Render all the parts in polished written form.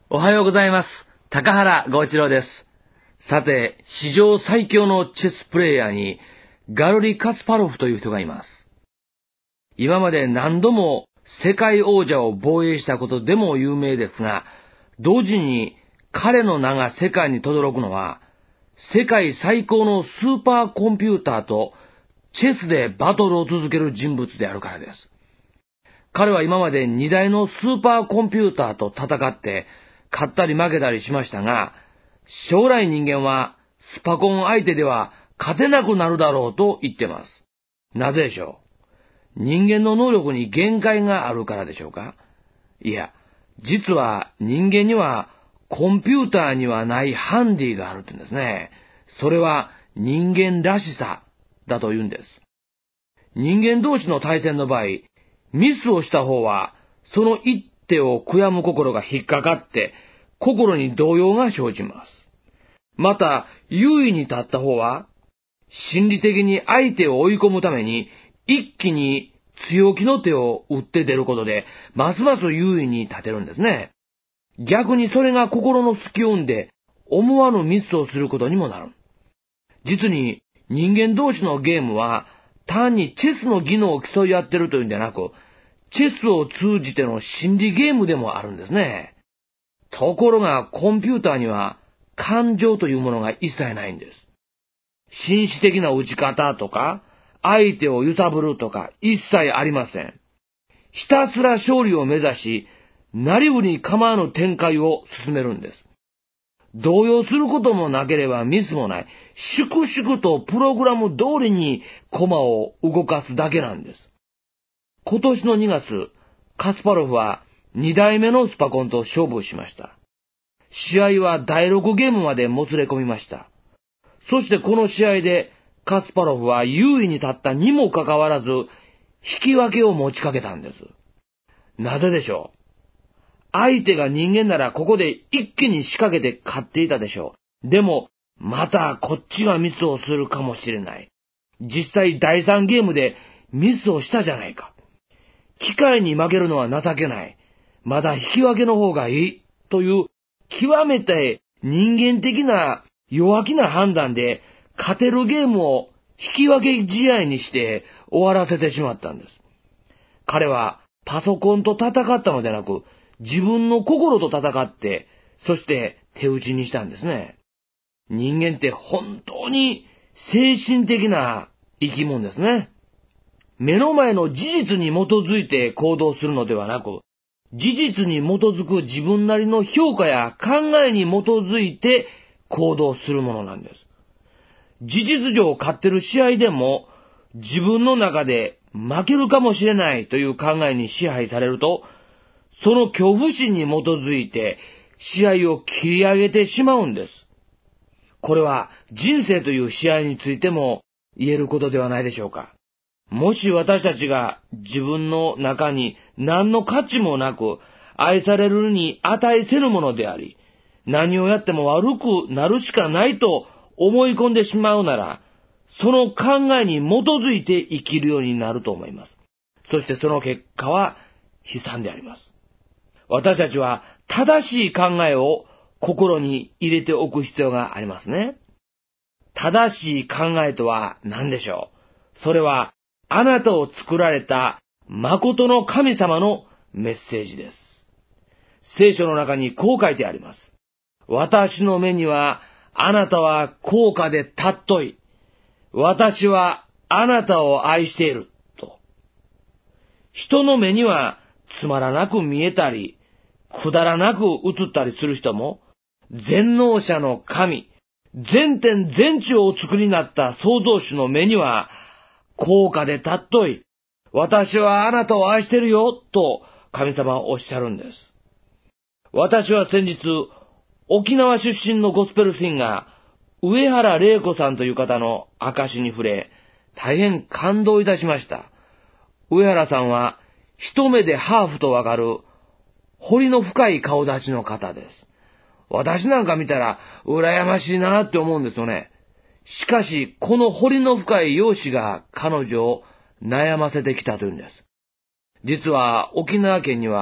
おはようございます。高原剛一郎です。さて、史上最強のチェスプレイヤーにガルリ・カスパロフという人がいます。今まで何度も世界王者を防衛したことでも有名ですが、同時に彼の名が世界に轟くのは、世界最高のスーパーコンピューターとチェスでバトルを続ける人物であるからです。彼は今まで2台のスーパーコンピューターと戦って勝ったり負けたりしましたが、将来人間はスパコン相手では勝てなくなるだろうと言ってます。なぜでしょう？人間の能力に限界があるからでしょうか？いや、実は人間にはコンピューターにはないハンディがあるって言うんですね。それは人間らしさだと言うんです。人間同士の対戦の場合、ミスをした方はその一手を悔やむ心が引っかかって心に動揺が生じます。また優位に立った方は心理的に相手を追い込むために一気に強気の手を打って出ることでますます優位に立てるんですね。逆にそれが心の隙を生んで思わぬミスをすることにもなる。実に人間同士のゲームは単にチェスの技能を競い合ってるというんじゃなく、チェスを通じての心理ゲームでもあるんですね。ところがコンピューターには感情というものが一切ないんです。紳士的な打ち方とか、相手を揺さぶるとか一切ありません。ひたすら勝利を目指し、なりふり構わぬ展開を進めるんです。動揺することもなければミスもない。粛々とプログラム通りに駒を動かすだけなんです。今年の2月、カスパロフは2代目のスパコンと勝負しました。試合は第6ゲームまでもつれ込みました。そしてこの試合でカスパロフは優位に立ったにもかかわらず、引き分けを持ちかけたんです。なぜでしょう？相手が人間ならここで一気に仕掛けて勝っていたでしょう。でも、またこっちがミスをするかもしれない。実際第3ゲームでミスをしたじゃないか。機械に負けるのは情けない。まだ引き分けの方がいい。という極めて人間的な弱気な判断で勝てるゲームを引き分け試合にして終わらせてしまったんです。彼はパソコンと戦ったのではなく、自分の心と戦って、そして手打ちにしたんですね。人間って本当に精神的な生き物ですね。目の前の事実に基づいて行動するのではなく、事実に基づく自分なりの評価や考えに基づいて行動するものなんです。事実上勝ってる試合でも自分の中で負けるかもしれないという考えに支配されると、その恐怖心に基づいて試合を切り上げてしまうんです。これは人生という試合についても言えることではないでしょうか。もし私たちが自分の中に何の価値もなく愛されるに値せぬものであり、何をやっても悪くなるしかないと思い込んでしまうなら、その考えに基づいて生きるようになると思います。そしてその結果は悲惨であります。私たちは正しい考えを心に入れておく必要がありますね。正しい考えとは何でしょう？それはあなたを作られた誠の神様のメッセージです。聖書の中にこう書いてあります。私の目にはあなたは高価で尊い。私はあなたを愛している。と。人の目にはつまらなく見えたり、くだらなく映ったりする人も、全能者の神、全天全地をお作りになった創造主の目には、高価で尊い。私はあなたを愛してるよ、と神様はおっしゃるんです。私は先日、沖縄出身のゴスペルシンガー、上原玲子さんという方の証に触れ、大変感動いたしました。上原さんは、一目でハーフとわかる、彫りの深い顔立ちの方です。私なんか見たら、羨ましいなって思うんですよね。しかし、この彫りの深い容姿が彼女を悩ませてきたというんです。実は、沖縄県には、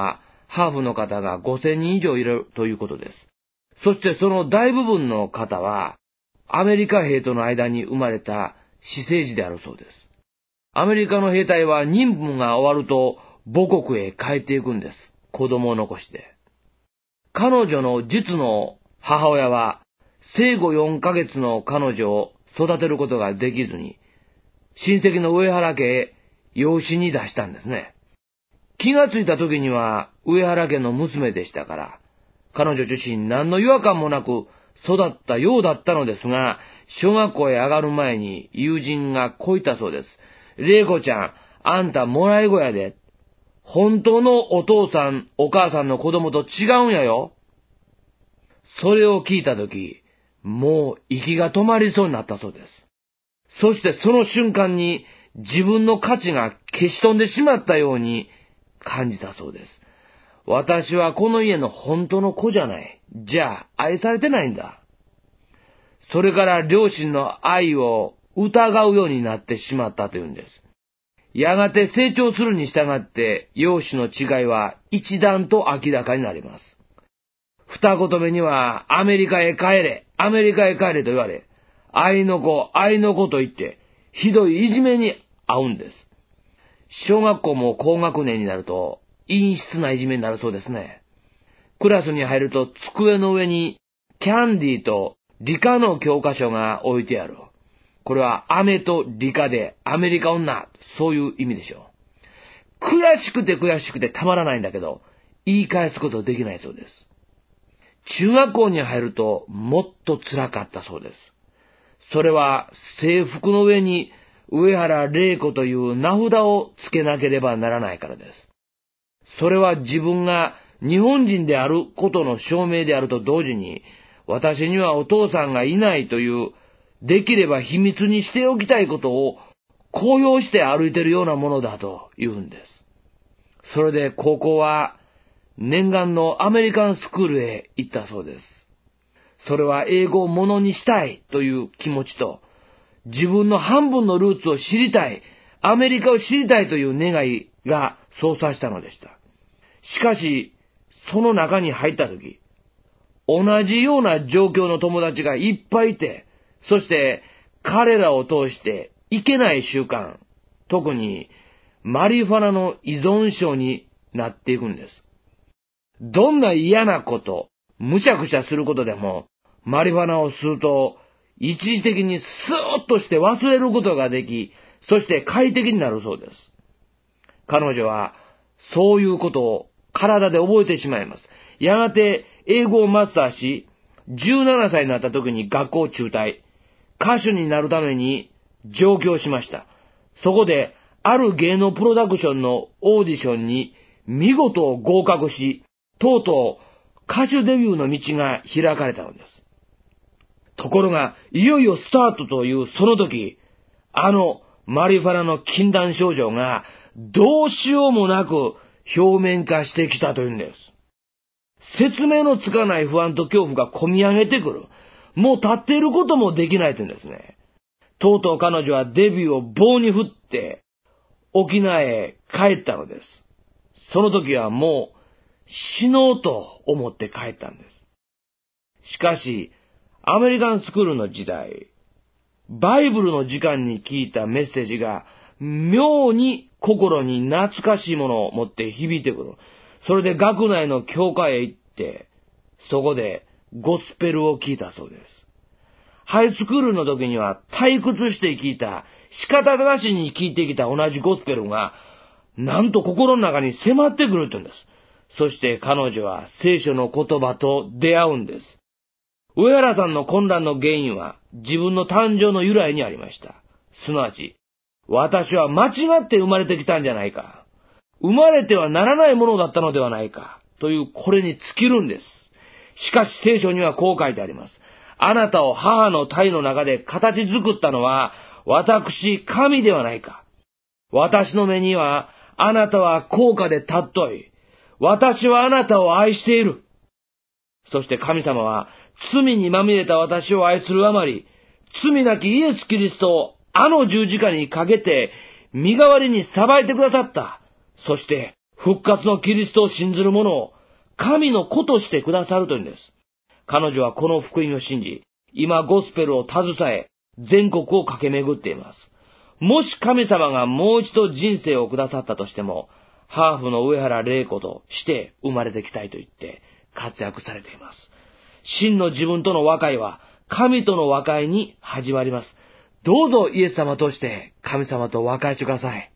ハーフの方が5000人以上いるということです。そしてその大部分の方は、アメリカ兵との間に生まれた私生児であるそうです。アメリカの兵隊は任務が終わると母国へ帰っていくんです。子供を残して。彼女の実の母親は、生後4ヶ月の彼女を育てることができずに、親戚の上原家へ養子に出したんですね。気がついた時には上原家の娘でしたから、彼女自身何の違和感もなく育ったようだったのですが、小学校へ上がる前に友人がこう言ったそうです。玲子ちゃん、あんたもらい子やで。本当のお父さん、お母さんの子供と違うんやよ。それを聞いたとき、もう息が止まりそうになったそうです。そしてその瞬間に自分の価値が消し飛んでしまったように感じたそうです。私はこの家の本当の子じゃない。じゃあ愛されてないんだ。それから両親の愛を疑うようになってしまったというんです。やがて成長するに従って容姿の違いは一段と明らかになります。二言目にはアメリカへ帰れ、アメリカへ帰れと言われ、愛の子、愛の子と言ってひどいいじめに遭うんです。小学校も高学年になると陰湿ないじめになるそうですね。クラスに入ると机の上にキャンディーと理科の教科書が置いてある。これは飴と理科でアメリカ女、そういう意味でしょう。悔しくてたまらないんだけど、言い返すことできないそうです。中学校に入るともっと辛かったそうです。それは制服の上に上原玲子という名札をつけなければならないからです。それは自分が日本人であることの証明であると同時に、私にはお父さんがいないというできれば秘密にしておきたいことを公表して歩いているようなものだと言うんです。それで高校は念願のアメリカンスクールへ行ったそうです。それは英語をものにしたいという気持ちと、自分の半分のルーツを知りたい、アメリカを知りたいという願いがそうさしたのでした。しかし、その中に入ったとき、同じような状況の友達がいっぱいいて、そして彼らを通していけない習慣、特にマリファナの依存症になっていくんです。どんな嫌なこと、むしゃくしゃすることでも、マリファナを吸うと、一時的にスーッとして忘れることができ、そして快適になるそうです。彼女は、そういうことを体で覚えてしまいます。やがて英語をマスターし、17歳になった時に学校中退、歌手になるために上京しました。そこで、ある芸能プロダクションのオーディションに見事合格し、とうとう歌手デビューの道が開かれたのです。ところが、いよいよスタートというその時、あのマリファナの禁断症状がどうしようもなく表面化してきたというんです。説明のつかない不安と恐怖が込み上げてくる。もう立っていることもできないというんですね。とうとう彼女はデビューを棒に振って沖縄へ帰ったのです。その時はもう死のうと思って帰ったんです。しかし、アメリカンスクールの時代、バイブルの時間に聞いたメッセージが妙に心に懐かしいものを持って響いてくる。それで学内の教会へ行って、そこでゴスペルを聞いたそうです。ハイスクールの時には退屈して聞いた、仕方なしに聞いてきた同じゴスペルが、なんと心の中に迫ってくるというんです。そして彼女は聖書の言葉と出会うんです。上原さんの混乱の原因は自分の誕生の由来にありました。すなわち、私は間違って生まれてきたんじゃないか。生まれてはならないものだったのではないか。というこれに尽きるんです。しかし聖書にはこう書いてあります。あなたを母の胎の中で形作ったのは私神ではないか。私の目にはあなたは高価で尊い。私はあなたを愛している。そして神様は罪にまみれた私を愛するあまり、罪なきイエス・キリストをあの十字架にかけて身代わりに裁いてくださった。そして復活のキリストを信ずる者を神の子としてくださるというんです。彼女はこの福音を信じ、今ゴスペルを携え、全国を駆け巡っています。もし神様がもう一度人生をくださったとしても、ハーフの上原玲子として生まれてきたいと言って活躍されています。真の自分との和解は神との和解に始まります。どうぞイエス様として神様と和解してください。